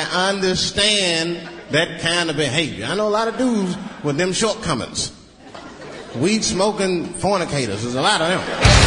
I understand that kind of behavior. I know a lot of dudes with them shortcomings. Weed smoking fornicators. There's a lot of them.